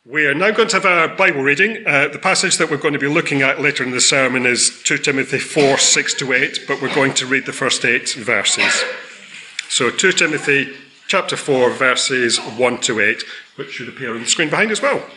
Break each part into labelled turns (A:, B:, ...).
A: We are now going to have our Bible reading. The passage that we're going to be looking at later in the sermon is 2 Timothy 4, 6-8, but we're going to read the first 8 verses. So 2 Timothy chapter 4, verses 1-8, which should appear on the screen behind as well.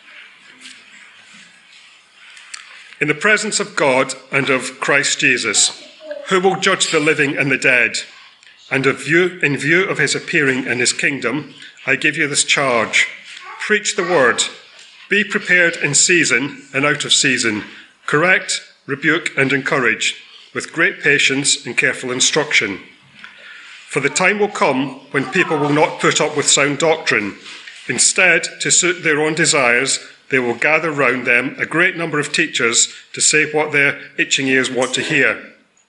A: In the presence of God and of Christ Jesus, who will judge the living and the dead, and in view of his appearing in his kingdom, I give you this charge. Preach the word. Be prepared in season and out of season. Correct, rebuke, and encourage, with great patience and careful instruction. For the time will come when people will not put up with sound doctrine. Instead, to suit their own desires, they will gather round them a great number of teachers to say what their itching ears want to hear.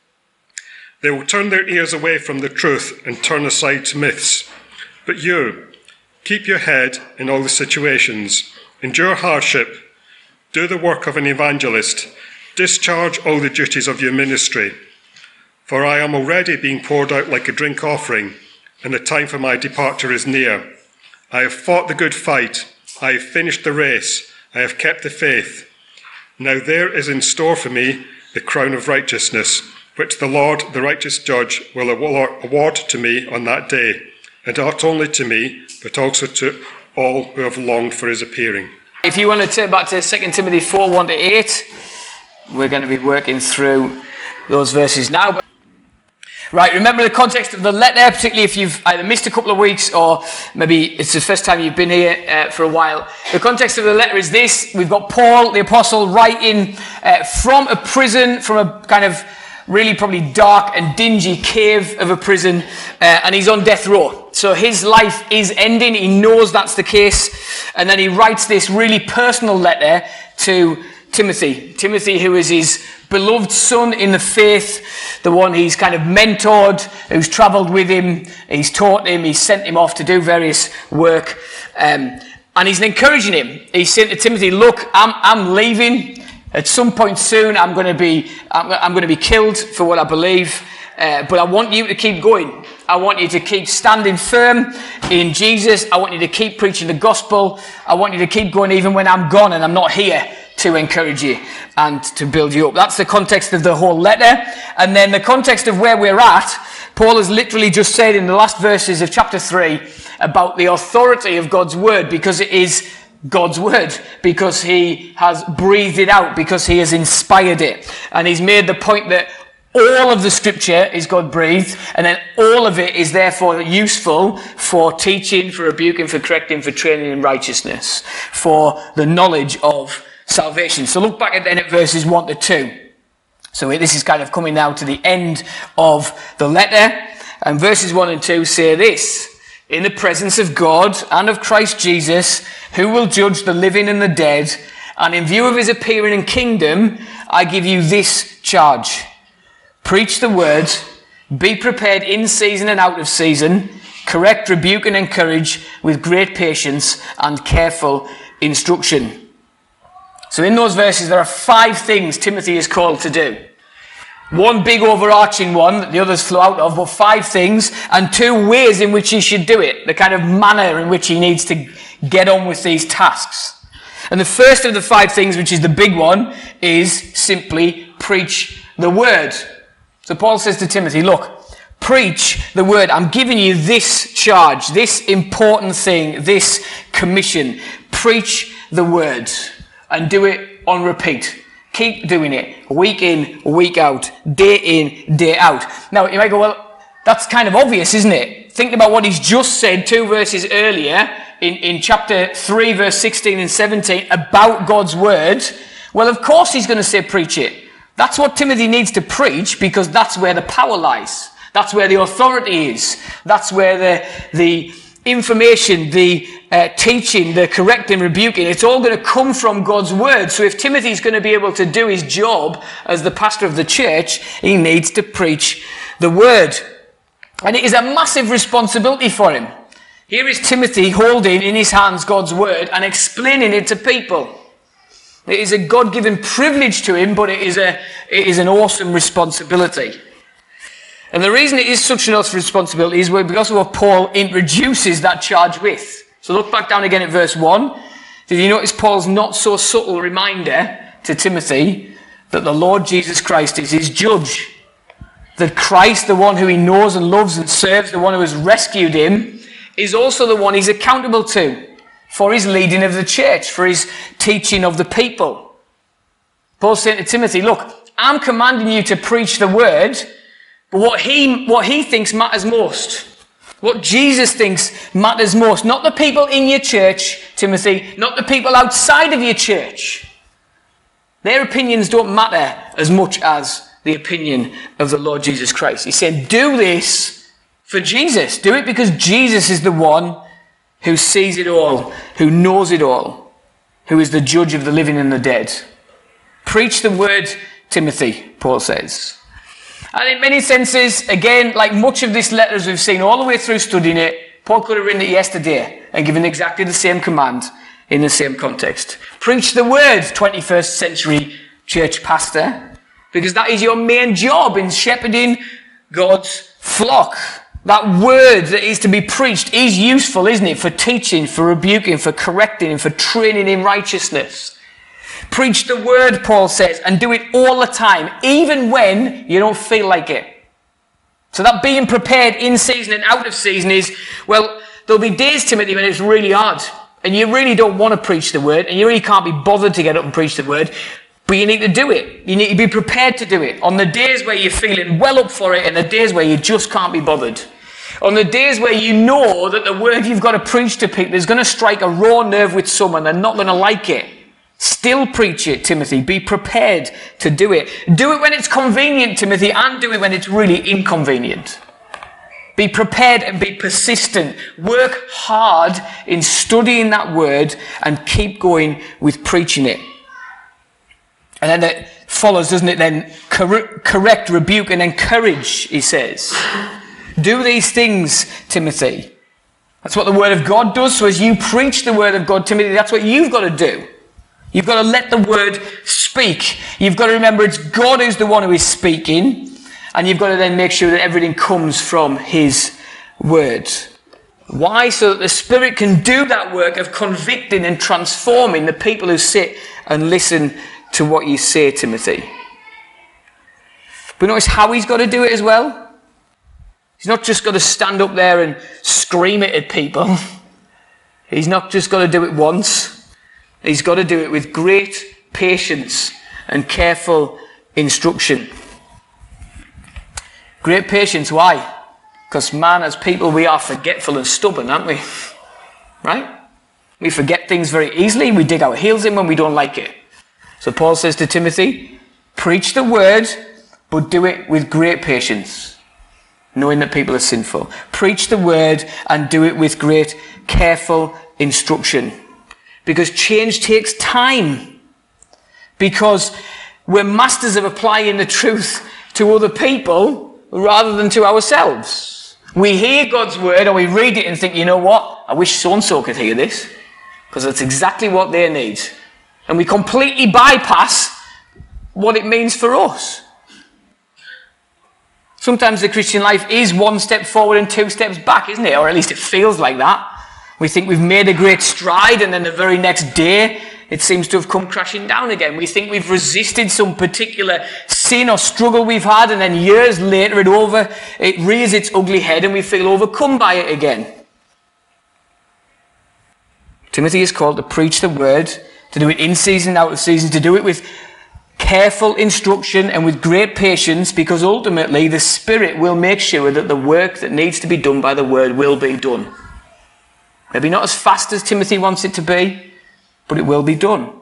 A: They will turn their ears away from the truth and turn aside to myths. But you, keep your head in all the situations. Endure hardship. Do the work of an evangelist. Discharge all the duties of your ministry. For I am already being poured out like a drink offering, and the time for my departure is near. I have fought the good fight. I have finished the race. I have kept the faith. Now there is in store for me the crown of righteousness, which the Lord, the righteous judge, will award to me on that day. And not only to me, but also to all who have longed for his appearing. If you want to turn back to 2 Timothy 4, 1-8, we're going to be working through those verses now. Right, remember the context of the letter, particularly if you've either missed a couple of weeks or maybe it's the first time you've been here for a while. The context of the letter is this. We've got Paul, the apostle, writing from a prison, from a kind of really probably dark and dingy cave of a prison, and he's on death row. So his life is ending. He knows that's the case. And then he writes this really personal letter to Timothy. Timothy, who is his beloved son in the faith, the one he's kind of mentored, who's travelled with him, he's taught him, he's sent him off to do various work. And he's encouraging him. He's saying to Timothy, look, I'm leaving. At some point soon, I'm going to be killed for what I believe, but I want you to keep going. I want you to keep standing firm in Jesus. I want you to keep preaching the gospel. I want you to keep going even when I'm gone and I'm not here to encourage you and to build you up. That's the context of the whole letter. And then the context of where we're at, Paul has literally just said in the last verses of chapter 3 about the authority of God's word, because it is God's word, because he has breathed it out, because he has inspired it. And he's made the point that all of the scripture is God breathed, and then all of it is therefore useful for teaching, for rebuking, for correcting, for training in righteousness, for the knowledge of salvation. So look back at verses 1-2. So this is kind of coming now to the end of the letter, and verses 1 and 2 say this: in the presence of God and of Christ Jesus, who will judge the living and the dead, and in view of his appearing in kingdom, I give you this charge. Preach the word, be prepared in season and out of season, correct, rebuke, and encourage with great patience and careful instruction. So in those verses, there are 5 things Timothy is called to do. One big overarching one that the others flow out of, but 5 things, and 2 ways in which he should do it, the kind of manner in which he needs to get on with these tasks. And the first of the 5 things, which is the big one, is simply preach the word. So Paul says to Timothy, look, preach the word. I'm giving you this charge, this important thing, this commission. Preach the word and do it on repeat. Keep doing it, week in, week out, day in, day out. Now, you might go, well, that's kind of obvious, isn't it? Think about what he's just said 2 verses earlier in chapter 3, verse 16 and 17 about God's word. Well, of course he's going to say preach it. That's what Timothy needs to preach, because that's where the power lies. That's where the authority is. That's where the information, the teaching, the correcting, rebuking, it's all going to come from God's word. So if Timothy's going to be able to do his job as the pastor of the church, he needs to preach the word. And it is a massive responsibility for him. Here is Timothy holding in his hands God's word and explaining it to people. It is a God-given privilege to him, but it is an awesome responsibility. And the reason it is such an awesome responsibility is because of what Paul introduces that charge with. So look back down again at verse 1.
B: Did you notice Paul's not so subtle reminder to Timothy that the Lord Jesus Christ is his judge? That Christ, the one who he knows and loves and serves, the one who has rescued him, is also the one he's accountable to for his leading of the church, for his teaching of the people. Paul's saying to Timothy, look, I'm commanding you to preach the word, but what he thinks matters most, what Jesus thinks matters most, not the people in your church, Timothy, not the people outside of your church. Their opinions don't matter as much as the opinion of the Lord Jesus Christ. He's saying, do this for Jesus. Do it because Jesus is the one who sees it all, who knows it all, who is the judge of the living and the dead. Preach the word, Timothy, Paul says. And in many senses, again, like much of this letter as we've seen all the way through studying it, Paul could have written it yesterday and given exactly the same command in the same context. Preach the word, 21st century church pastor, because that is your main job in shepherding God's flock. That word that is to be preached is useful, isn't it? For teaching, for rebuking, for correcting, and for training in righteousness. Preach the word, Paul says, and do it all the time, even when you don't feel like it. So that being prepared in season and out of season is, well, there'll be days, Timothy, when it's really hard, and you really don't want to preach the word, and you really can't be bothered to get up and preach the word, but you need to do it. You need to be prepared to do it. On the days where you're feeling well up for it, and the days where you just can't be bothered. On the days where you know that the word you've got to preach to people is going to strike a raw nerve with someone, they're not going to like it. Still preach it, Timothy. Be prepared to do it. Do it when it's convenient, Timothy, and do it when it's really inconvenient. Be prepared and be persistent. Work hard in studying that word and keep going with preaching it. And then it follows, doesn't it, then correct, rebuke, and encourage, he says. Do these things, Timothy. That's what the word of God does. So as you preach the word of God, Timothy, that's what you've got to do. You've got to let the word speak. You've got to remember it's God who's the one who is speaking. And you've got to then make sure that everything comes from his word. Why? So that the Spirit can do that work of convicting and transforming the people who sit and listen to what you say, Timothy. But notice how he's got to do it as well. He's not just got to stand up there and scream it at people. He's not just got to do it once. He's got to do it with great patience and careful instruction. Great patience, why? Because man, as people, we are forgetful and stubborn, aren't we? Right? We forget things very easily. We dig our heels in when we don't like it. So Paul says to Timothy, preach the word, but do it with great patience, knowing that people are sinful. Preach the word and do it with great careful instruction. Because change takes time. Because we're masters of applying the truth to other people rather than to ourselves. We hear God's word or we read it and think, you know what? I wish so-and-so could hear this. Because that's exactly what they need. And we completely bypass what it means for us. Sometimes the Christian life is one step forward and two steps back, isn't it? Or at least it feels like that. We think we've made a great stride and then the very next day it seems to have come crashing down again. We think we've resisted some particular sin or struggle we've had and then years later it rears its ugly head and we feel overcome by it again. Timothy is called to preach the word, to do it in season, out of season, to do it with careful instruction and with great patience, because ultimately the Spirit will make sure that the work that needs to be done by the word will be done. Maybe not as fast as Timothy wants it to be, but it will be done.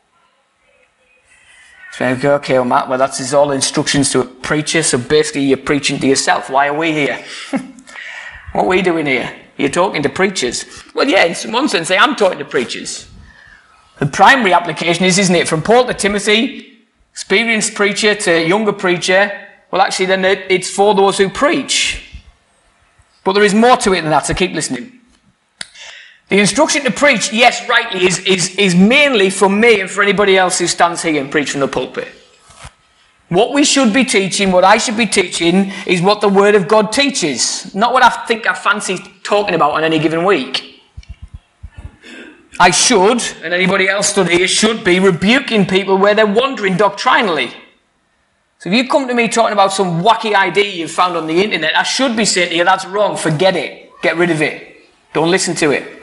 B: So you go, okay, well, Matt, well, that's all instructions to a preacher, so basically you're preaching to yourself. Why are we here? What are we doing here? You're talking to preachers. Well, yeah, in one sense, I am talking to preachers. The primary application is, isn't it, from Paul to Timothy, experienced preacher to younger preacher, well, actually, then it's for those who preach. But there is more to it than that, so keep listening. The instruction to preach, yes, rightly, is mainly for me and for anybody else who stands here and preach from the pulpit. What we should be teaching, what I should be teaching, is what the Word of God teaches. Not what I think I fancy talking about on any given week. I should, and anybody else stood here should be, rebuking people where they're wandering doctrinally. So if you come to me talking about some wacky idea you found on the internet, I should be saying to you, that's wrong, forget it, get rid of it, don't listen to it.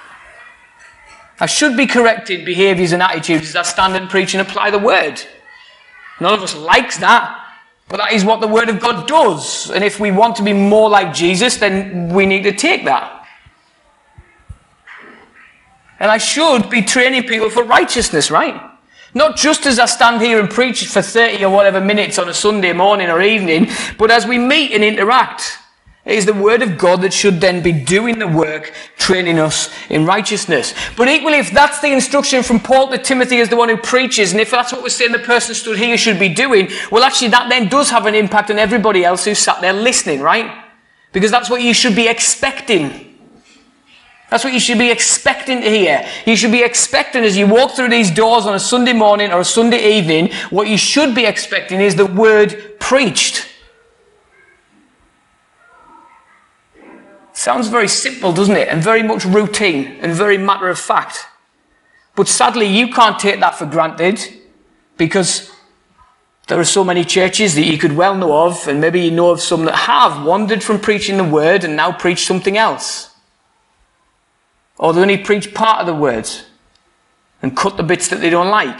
B: I should be correcting behaviours and attitudes as I stand and preach and apply the word. None of us likes that, but that is what the word of God does. And if we want to be more like Jesus, then we need to take that. And I should be training people for righteousness, right? Not just as I stand here and preach for 30 or whatever minutes on a Sunday morning or evening, but as we meet and interact. It is the word of God that should then be doing the work, training us in righteousness. But equally, if that's the instruction from Paul to Timothy as the one who preaches, and if that's what we're saying the person stood here should be doing, well, actually that then does have an impact on everybody else who's sat there listening, right? Because that's what you should be expecting. That's what you should be expecting to hear. You should be expecting as you walk through these doors on a Sunday morning or a Sunday evening, what you should be expecting is the word preached. Sounds very simple, doesn't it? And very much routine and very matter of fact. But sadly, you can't take that for granted because there are so many churches that you could well know of, and maybe you know of some that have wandered from preaching the word and now preach something else. Or they only preach part of the words and cut the bits that they don't like.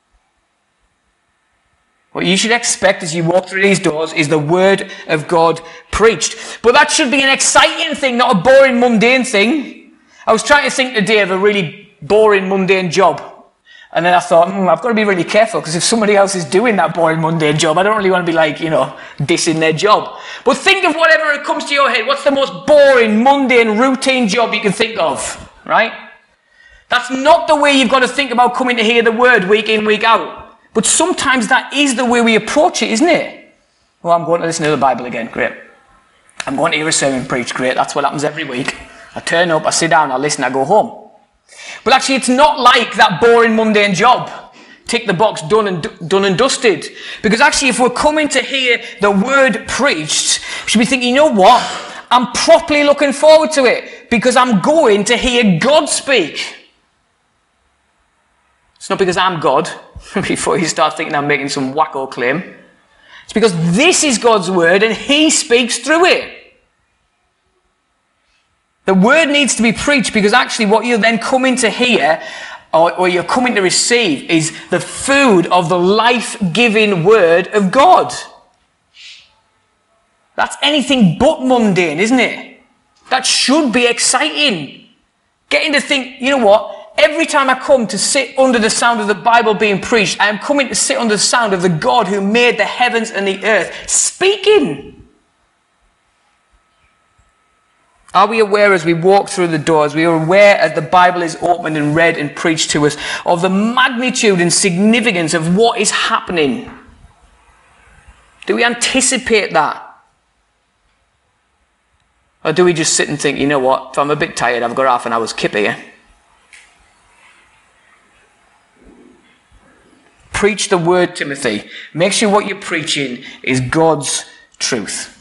B: What you should expect as you walk through these doors is the word of God preached. But that should be an exciting thing, not a boring, mundane thing. I was trying to think today of a really boring, mundane job. And then I thought, I've got to be really careful, because if somebody else is doing that boring, mundane job, I don't really want to be dissing their job. But think of whatever comes to your head. What's the most boring, mundane, routine job you can think of, right? That's not the way you've got to think about coming to hear the word week in, week out. But sometimes that is the way we approach it, isn't it? Well, I'm going to listen to the Bible again. Great. I'm going to hear a sermon preached. Great. That's what happens every week. I turn up, I sit down, I listen, I go home. But actually, it's not like that boring, mundane job. Tick the box, done and dusted. Because actually, if we're coming to hear the word preached, we should be thinking, you know what? I'm properly looking forward to it, because I'm going to hear God speak. It's not because I'm God, before you start thinking I'm making some wacko claim. It's because this is God's word and He speaks through it. The word needs to be preached, because actually what you're then coming to hear, or you're coming to receive, is the food of the life-giving word of God. That's anything but mundane, isn't it? That should be exciting. Getting to think, you know what? Every time I come to sit under the sound of the Bible being preached, I am coming to sit under the sound of the God who made the heavens and the earth speaking. Are we aware as we walk through the doors, we are aware as the Bible is opened and read and preached to us, of the magnitude and significance of what is happening? Do we anticipate that? Or do we just sit and think, you know what, if I'm a bit tired, I've got half an hour's kip here. Preach the word, Timothy. Make sure what you're preaching is God's truth.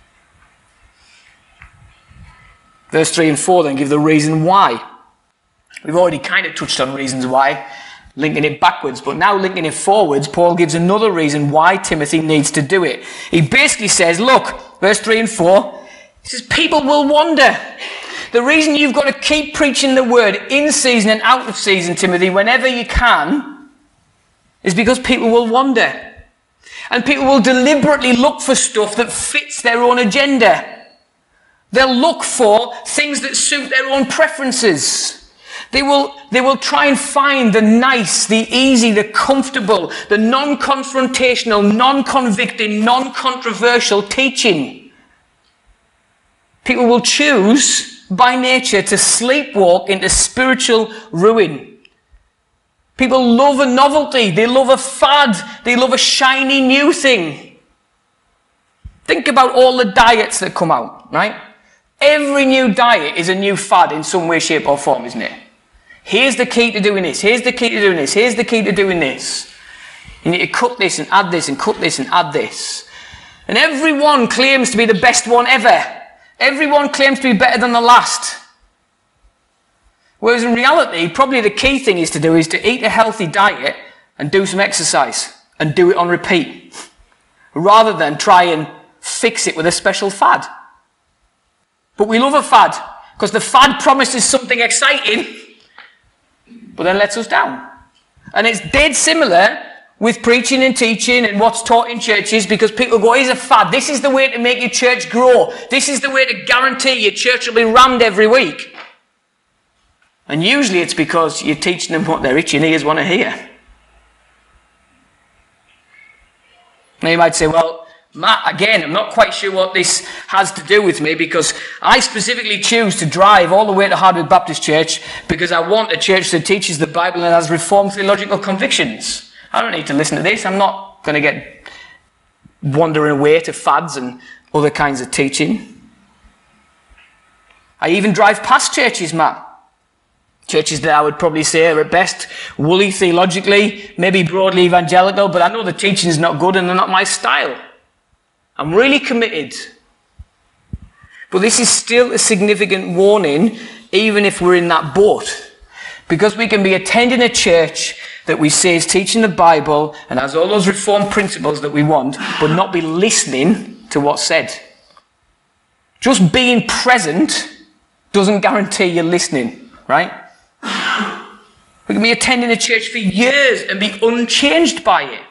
B: Verse 3 and 4 then give the reason why. We've already kind of touched on reasons why, linking it backwards, but now linking it forwards, Paul gives another reason why Timothy needs to do it. He basically says, look, verse 3 and 4, he says, people will wander. The reason you've got to keep preaching the word in season and out of season, Timothy, whenever you can, is because people will wander. And people will deliberately look for stuff that fits their own agenda. They'll look for things that suit their own preferences. They will try and find the nice, the easy, the comfortable, the non-confrontational, non-convicting, non-controversial teaching. People will choose by nature to sleepwalk into spiritual ruin. People love a novelty. They love a fad. They love a shiny new thing. Think about all the diets that come out, right? Every new diet is a new fad in some way, shape or form, isn't it? Here's the key to doing this. Here's the key to doing this. Here's the key to doing this. You need to cut this and add this and cut this and add this. And everyone claims to be the best one ever. Everyone claims to be better than the last. Whereas in reality, probably the key thing is to eat a healthy diet and do some exercise and do it on repeat, rather than try and fix it with a special fad. But we love a fad because the fad promises something exciting, but then lets us down. And it's dead similar with preaching and teaching and what's taught in churches, because people go, here's a fad. This is the way to make your church grow. This is the way to guarantee your church will be rammed every week. And usually it's because you're teaching them what their itching ears want to hear. Now you might say, well, Matt, again, I'm not quite sure what this has to do with me, because I specifically choose to drive all the way to Hardwick Baptist Church because I want a church that teaches the Bible and has reformed theological convictions. I don't need to listen to this. I'm not going to get wandering away to fads and other kinds of teaching. I even drive past churches, Matt. Churches that I would probably say are at best woolly theologically, maybe broadly evangelical, but I know the teaching is not good and they're not my style. I'm really committed. But this is still a significant warning, even if we're in that boat. Because we can be attending a church that we say is teaching the Bible and has all those reformed principles that we want, but not be listening to what's said. Just being present doesn't guarantee you're listening, right? We can be attending a church for years and be unchanged by it.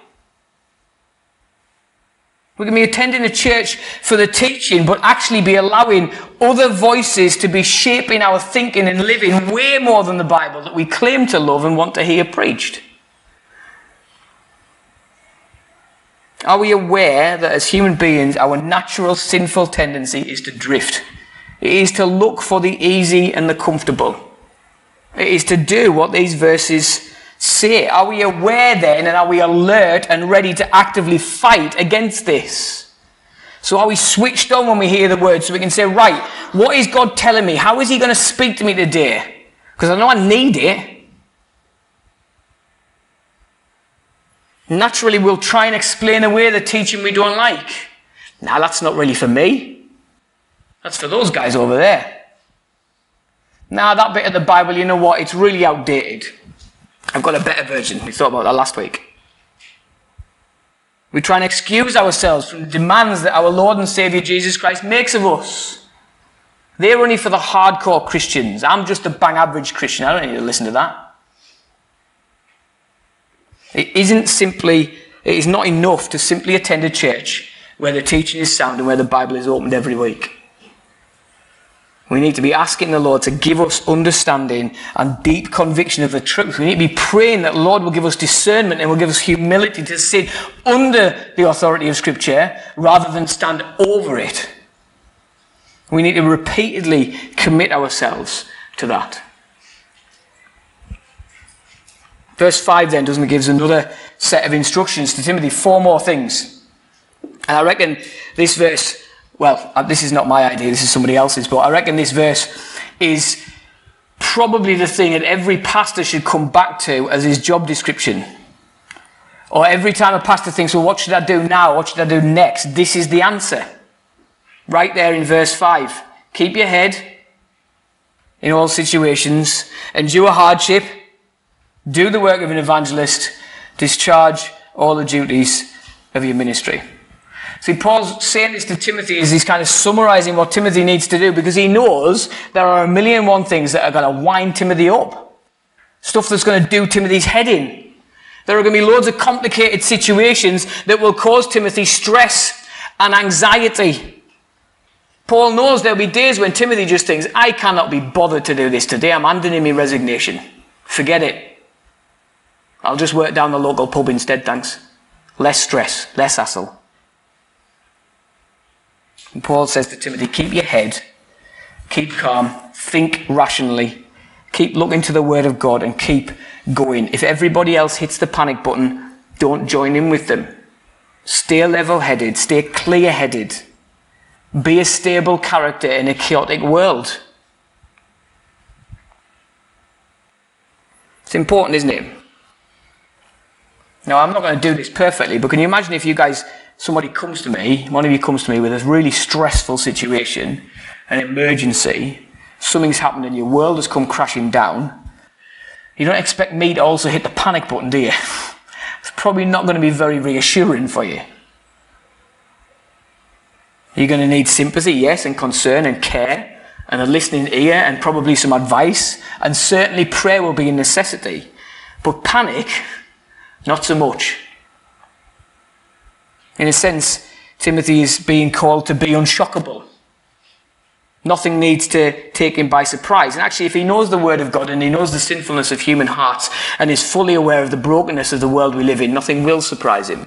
B: We can be attending a church for the teaching, but actually be allowing other voices to be shaping our thinking and living way more than the Bible that we claim to love and want to hear preached. Are we aware that as human beings, our natural sinful tendency is to drift? It is to look for the easy and the comfortable. It is to do what these verses say. Are we aware then, and are we alert and ready to actively fight against this? So are we switched on when we hear the word, so we can say, right, what is God telling me? How is he going to speak to me today? Because I know I need it. Naturally, we'll try and explain away the teaching we don't like. Now, that's not really for me. That's for those guys over there. Now, that bit of the Bible, you know what? It's really outdated. I've got a better version. We thought about that last week. We try and excuse ourselves from the demands that our Lord and Saviour Jesus Christ makes of us. They're only for the hardcore Christians. I'm just a bang average Christian. I don't need to listen to that. It is not enough to simply attend a church where the teaching is sound and where the Bible is opened every week. We need to be asking the Lord to give us understanding and deep conviction of the truth. We need to be praying that the Lord will give us discernment and will give us humility to sit under the authority of Scripture rather than stand over it. We need to repeatedly commit ourselves to that. Verse 5 then give us another set of instructions to Timothy, 4 more things. And I reckon this verse, well, this is not my idea, this is somebody else's, but I reckon this verse is probably the thing that every pastor should come back to as his job description. Or every time a pastor thinks, well, what should I do now? What should I do next? This is the answer. Right there in verse 5. Keep your head in all situations, endure hardship, do the work of an evangelist, discharge all the duties of your ministry. See, Paul's saying this to Timothy as he's kind of summarizing what Timothy needs to do, because he knows there are 1,000,001 things that are going to wind Timothy up. Stuff that's going to do Timothy's head in. There are going to be loads of complicated situations that will cause Timothy stress and anxiety. Paul knows there'll be days when Timothy just thinks, I cannot be bothered to do this today. I'm handing in my resignation. Forget it. I'll just work down the local pub instead, thanks. Less stress, less hassle. And Paul says to Timothy, keep your head, keep calm, think rationally, keep looking to the word of God and keep going. If everybody else hits the panic button, don't join in with them. Stay level-headed, stay clear-headed. Be a stable character in a chaotic world. It's important, isn't it? Now, I'm not going to do this perfectly, but can you imagine if somebody comes to me, one of you comes to me with a really stressful situation, an emergency, something's happened and your world has come crashing down, you don't expect me to also hit the panic button, do you? It's probably not going to be very reassuring for you. You're going to need sympathy, yes, and concern and care, and a listening ear, and probably some advice, and certainly prayer will be a necessity. But panic, not so much. In a sense, Timothy is being called to be unshockable. Nothing needs to take him by surprise. And actually, if he knows the Word of God and he knows the sinfulness of human hearts and is fully aware of the brokenness of the world we live in, nothing will surprise him.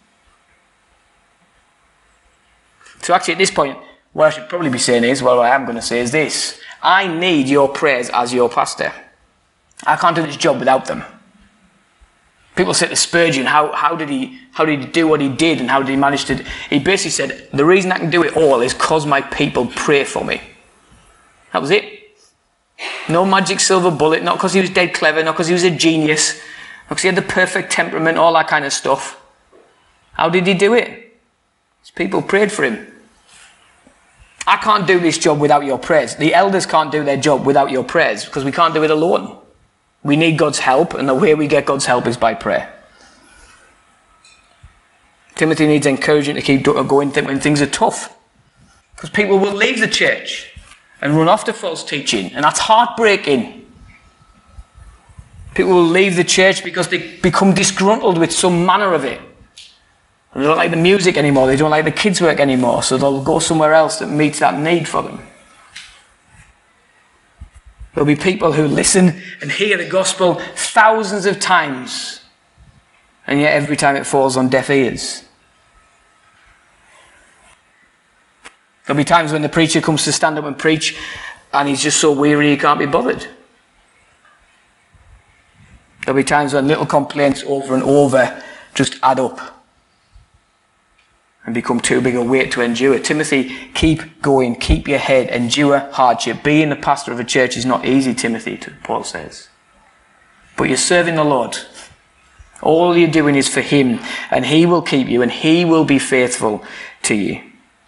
B: So actually, at this point, what I should probably be saying is, well, what I am going to say is this. I need your prayers as your pastor. I can't do this job without them. People say to Spurgeon, how did he do what he did, and how did he manage to... He basically said, the reason I can do it all is because my people pray for me. That was it. No magic silver bullet, not because he was dead clever, not because he was a genius, not because he had the perfect temperament, all that kind of stuff. How did he do it? His people prayed for him. I can't do this job without your prayers. The elders can't do their job without your prayers, because we can't do it alone. We need God's help, and the way we get God's help is by prayer. Timothy needs encouraging to keep going when things are tough. Because people will leave the church and run off to false teaching, and that's heartbreaking. People will leave the church because they become disgruntled with some manner of it. They don't like the music anymore, they don't like the kids' work anymore, so they'll go somewhere else that meets that need for them. There'll be people who listen and hear the gospel thousands of times, and yet every time it falls on deaf ears. There'll be times when the preacher comes to stand up and preach, and he's just so weary he can't be bothered. There'll be times when little complaints over and over just add up and become too big a weight to endure. Timothy, keep going, keep your head, endure hardship. Being the pastor of a church is not easy, Timothy, Paul says. But you're serving the Lord. All you're doing is for him, and he will keep you, and he will be faithful to you.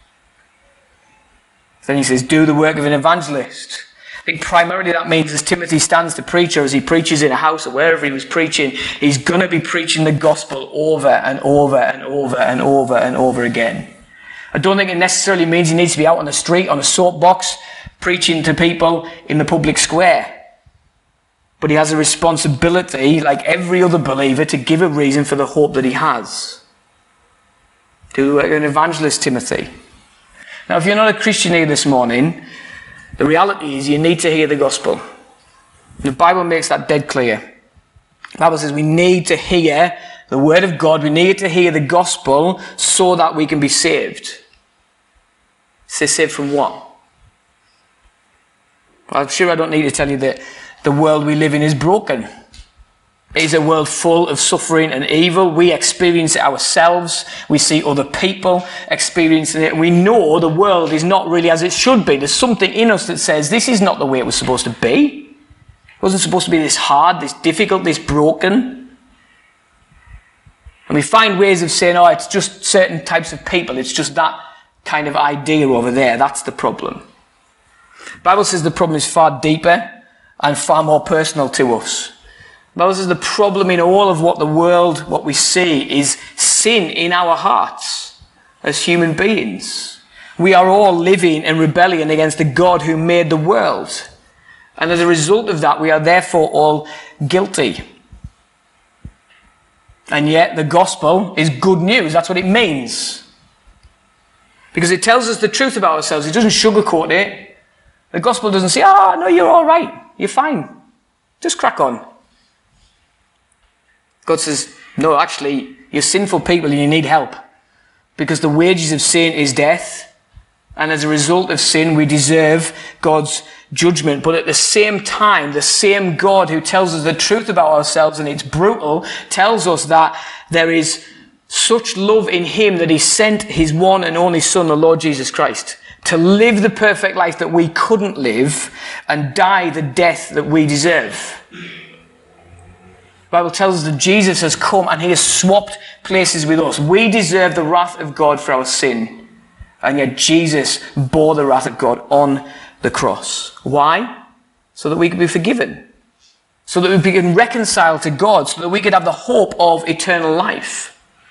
B: Then he says, do the work of an evangelist. I think primarily that means as Timothy stands to preach, or as he preaches in a house or wherever he was preaching, he's going to be preaching the gospel over and over and over and over and over again. I don't think it necessarily means he needs to be out on the street, on a soapbox, preaching to people in the public square. But he has a responsibility, like every other believer, to give a reason for the hope that he has. Do the work of an evangelist, Timothy. Now, if you're not a Christian here this morning, the reality is you need to hear the gospel. The Bible makes that dead clear. The Bible says we need to hear the word of God. We need to hear the gospel so that we can be saved. It says saved from what? Well, I'm sure I don't need to tell you that the world we live in is broken. It is a world full of suffering and evil. We experience it ourselves. We see other people experiencing it. We know the world is not really as it should be. There's something in us that says this is not the way it was supposed to be. It wasn't supposed to be this hard, this difficult, this broken. And we find ways of saying, oh, it's just certain types of people. It's just that kind of idea over there. That's the problem. The Bible says the problem is far deeper and far more personal to us. The Bible says the problem in all of what the world, what we see, is sin in our hearts as human beings. We are all living in rebellion against the God who made the world. And as a result of that, we are therefore all guilty. And yet the gospel is good news. That's what it means. Because it tells us the truth about ourselves. It doesn't sugarcoat it. The gospel doesn't say, no, you're all right. You're fine. Just crack on. God says, no, actually, you're sinful people and you need help. Because the wages of sin is death. And as a result of sin, we deserve God's judgment. But at the same time, the same God who tells us the truth about ourselves, and it's brutal, tells us that there is such love in him that he sent his one and only Son, the Lord Jesus Christ, to live the perfect life that we couldn't live and die the death that we deserve. The Bible tells us that Jesus has come and he has swapped places with us. We deserve the wrath of God for our sin. And yet Jesus bore the wrath of God on the cross. Why? So that we can be forgiven. So that we can reconcile to God. So that we can have the hope of eternal life.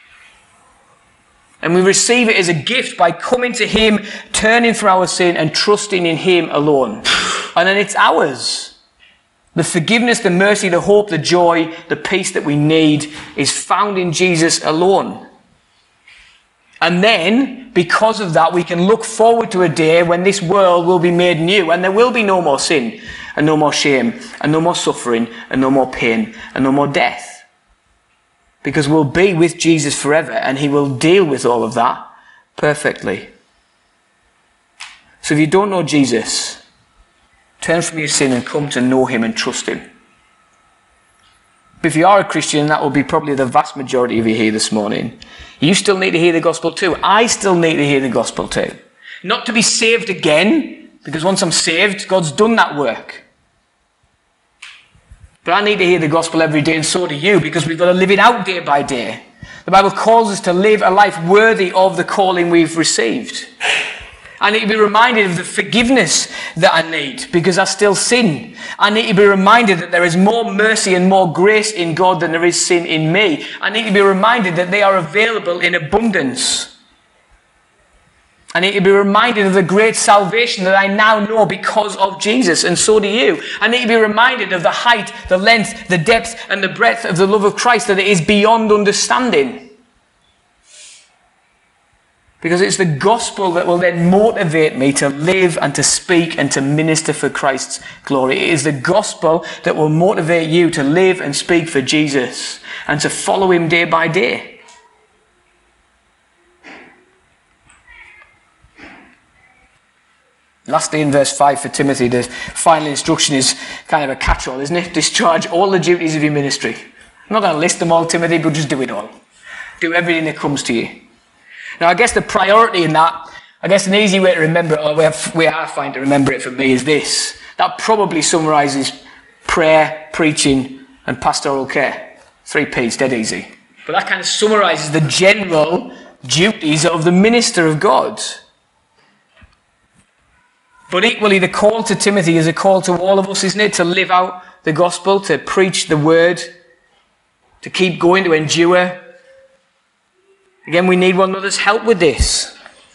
B: And we receive it as a gift by coming to him, turning from our sin and trusting in him alone. And then it's ours. The forgiveness, the mercy, the hope, the joy, the peace that we need is found in Jesus alone. And then, because of that, we can look forward to a day when this world will be made new and there will be no more sin and no more shame and no more suffering and no more pain and no more death. Because we'll be with Jesus forever and he will deal with all of that perfectly. So if you don't know Jesus, turn from your sin and come to know him and trust him. But if you are a Christian, that will be probably the vast majority of you here this morning, you still need to hear the gospel too. I still need to hear the gospel too. Not to be saved again, because once I'm saved, God's done that work. But I need to hear the gospel every day, and so do you, because we've got to live it out day by day. The Bible calls us to live a life worthy of the calling we've received. I need to be reminded of the forgiveness that I need because I still sin. I need to be reminded that there is more mercy and more grace in God than there is sin in me. I need to be reminded that they are available in abundance. I need to be reminded of the great salvation that I now know because of Jesus, and so do you. I need to be reminded of the height, the length, the depth, and the breadth of the love of Christ, that it is beyond understanding. Because it's the gospel that will then motivate me to live and to speak and to minister for Christ's glory. It is the gospel that will motivate you to live and speak for Jesus and to follow him day by day. Lastly, in verse 5 for Timothy, the final instruction is kind of a catch-all, isn't it? Discharge all the duties of your ministry. I'm not going to list them all, Timothy, but just do it all. Do everything that comes to you. Now, I guess the priority in that, I guess an easy way to remember it, or way I find to remember it for me, is this. That probably summarises prayer, preaching, and pastoral care. 3 P's, dead easy. But that kind of summarises the general duties of the minister of God. But equally, the call to Timothy is a call to all of us, isn't it? To live out the gospel, to preach the word, to keep going, to endure. Again, we need one another's help with this.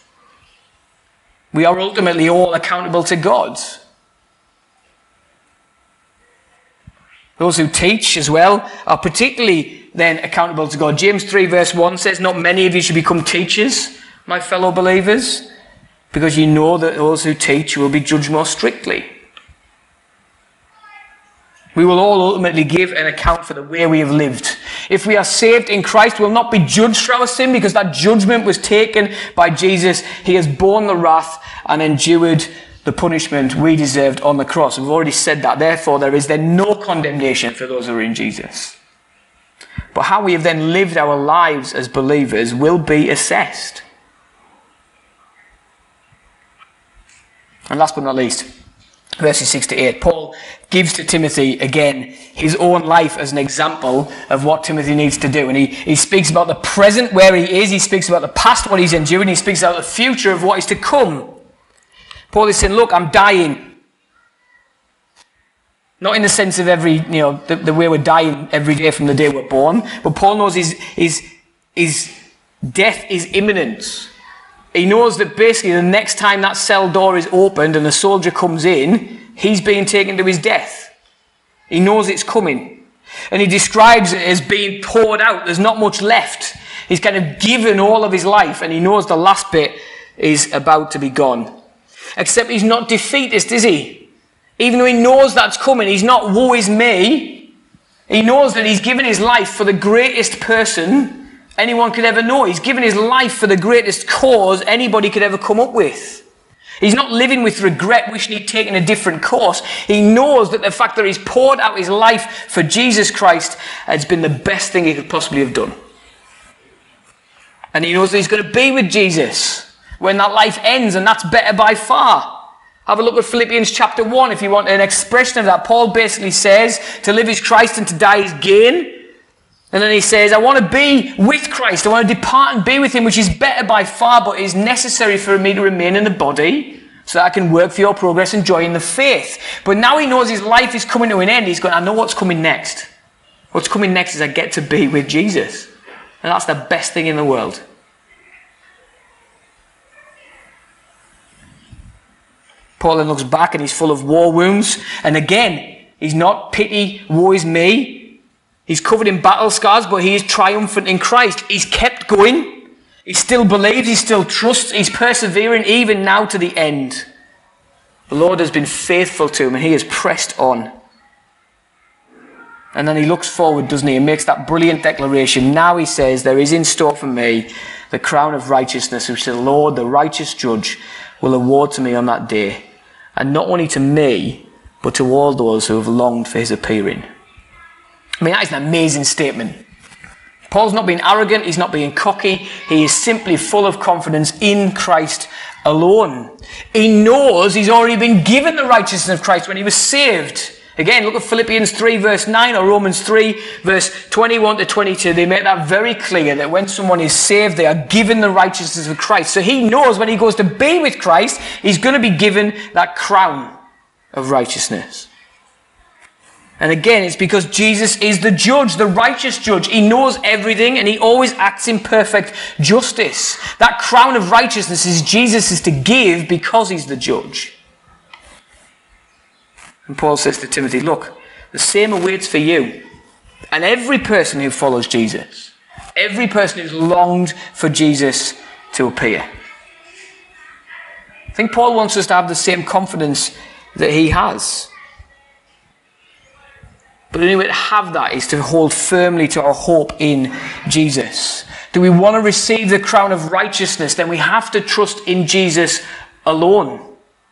B: We are ultimately all accountable to God. Those who teach as well are particularly then accountable to God. James 3 verse 1 says, "Not many of you should become teachers, my fellow believers, because you know that those who teach will be judged more strictly." We will all ultimately give an account for the way we have lived. If we are saved in Christ, we'll not be judged for our sin because that judgment was taken by Jesus. He has borne the wrath and endured the punishment we deserved on the cross. We've already said that. Therefore, there is then no condemnation for those who are in Jesus. But how we have then lived our lives as believers will be assessed. And last but not least, verses 6 to 8, Paul gives to Timothy, again, his own life as an example of what Timothy needs to do. And he speaks about the present, where he is. He speaks about the past, what he's enduring. He speaks about the future of what is to come. Paul is saying, look, I'm dying. Not in the sense of the way we're dying every day from the day we're born. But Paul knows his death is imminent. He knows that basically the next time that cell door is opened and a soldier comes in, he's being taken to his death. He knows it's coming. And he describes it as being poured out. There's not much left. He's kind of given all of his life and he knows the last bit is about to be gone. Except he's not defeatist, is he? Even though he knows that's coming, he's not woe is me. He knows that he's given his life for the greatest person anyone could ever know. He's given his life for the greatest cause anybody could ever come up with. He's not living with regret, wishing he'd taken a different course. He knows that the fact that he's poured out his life for Jesus Christ has been the best thing he could possibly have done. And he knows that he's going to be with Jesus when that life ends, and that's better by far. Have a look at Philippians chapter 1 if you want an expression of that. Paul basically says to live is Christ and to die is gain. And then he says, I want to be with Christ. I want to depart and be with him, which is better by far, but is necessary for me to remain in the body so that I can work for your progress and joy in the faith. But now he knows his life is coming to an end. He's going, I know what's coming next. What's coming next is I get to be with Jesus. And that's the best thing in the world. Paul then looks back and he's full of war wounds. And again, he's not pity, woe is me. He's covered in battle scars, but he is triumphant in Christ. He's kept going. He still believes, he still trusts, he's persevering even now to the end. The Lord has been faithful to him and he has pressed on. And then he looks forward, doesn't he, and makes that brilliant declaration. Now he says, there is in store for me the crown of righteousness, which the Lord, the righteous judge, will award to me on that day. And not only to me, but to all those who have longed for his appearing. I mean, that is an amazing statement. Paul's not being arrogant, he's not being cocky, he is simply full of confidence in Christ alone. He knows he's already been given the righteousness of Christ when he was saved. Again, look at Philippians 3 verse 9 or Romans 3 verse 21 to 22. They make that very clear that when someone is saved, they are given the righteousness of Christ. So he knows when he goes to be with Christ, he's going to be given that crown of righteousness. And again, it's because Jesus is the judge, the righteous judge. He knows everything and he always acts in perfect justice. That crown of righteousness is Jesus' to give because he's the judge. And Paul says to Timothy, look, the same awaits for you and every person who follows Jesus. Every person who's longed for Jesus to appear. I think Paul wants us to have the same confidence that he has. But the only way to have that is to hold firmly to our hope in Jesus. Do we want to receive the crown of righteousness? Then we have to trust in Jesus alone.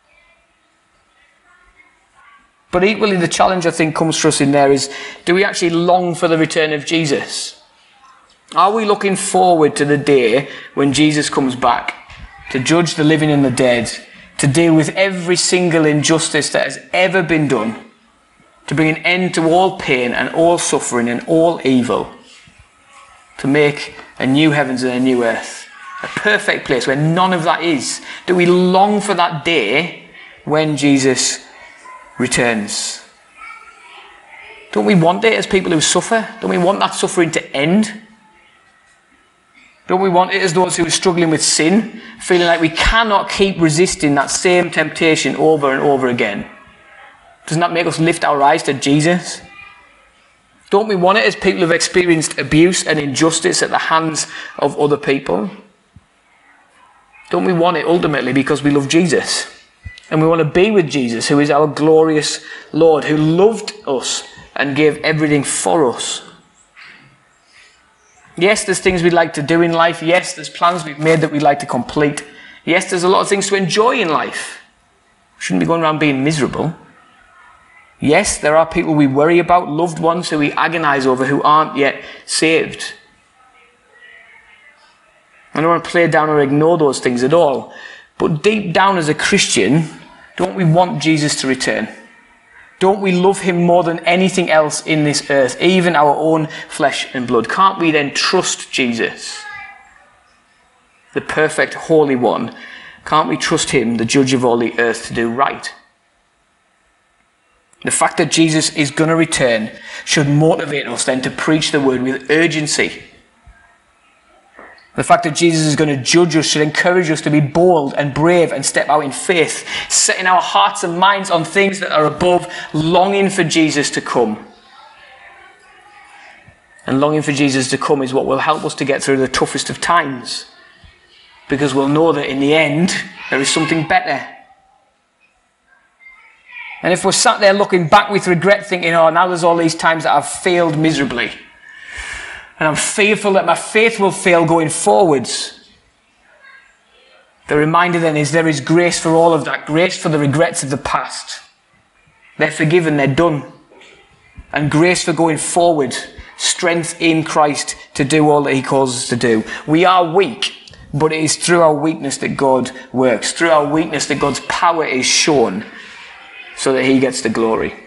B: But equally, the challenge I think comes for us in there is, do we actually long for the return of Jesus? Are we looking forward to the day when Jesus comes back to judge the living and the dead, to deal with every single injustice that has ever been done, to bring an end to all pain and all suffering and all evil, to make a new heavens and a new earth, a perfect place where none of that is? Do we long for that day when Jesus returns? Don't we want it as people who suffer? Don't we want that suffering to end? Don't we want it as those who are struggling with sin, feeling like we cannot keep resisting that same temptation over and over again? Doesn't that make us lift our eyes to Jesus? Don't we want it as people who have experienced abuse and injustice at the hands of other people? Don't we want it ultimately because we love Jesus? And we want to be with Jesus, who is our glorious Lord, who loved us and gave everything for us. Yes, there's things we'd like to do in life. Yes, there's plans we've made that we'd like to complete. Yes, there's a lot of things to enjoy in life. We shouldn't be going around being miserable. Yes, there are people we worry about, loved ones who we agonize over who aren't yet saved. I don't want to play down or ignore those things at all. But deep down as a Christian, don't we want Jesus to return? Don't we love him more than anything else in this earth, even our own flesh and blood? Can't we then trust Jesus, the perfect Holy One? Can't we trust him, the judge of all the earth, to do right? The fact that Jesus is going to return should motivate us then to preach the word with urgency. The fact that Jesus is going to judge us should encourage us to be bold and brave and step out in faith, setting our hearts and minds on things that are above, longing for Jesus to come. And longing for Jesus to come is what will help us to get through the toughest of times, because we'll know that in the end there is something better. And if we're sat there looking back with regret, thinking, oh, now there's all these times that I've failed miserably, and I'm fearful that my faith will fail going forwards, the reminder then is there is grace for all of that, grace for the regrets of the past. They're forgiven, they're done. And grace for going forward, strength in Christ to do all that he calls us to do. We are weak, but it is through our weakness that God works, through our weakness that God's power is shown, so that he gets the glory.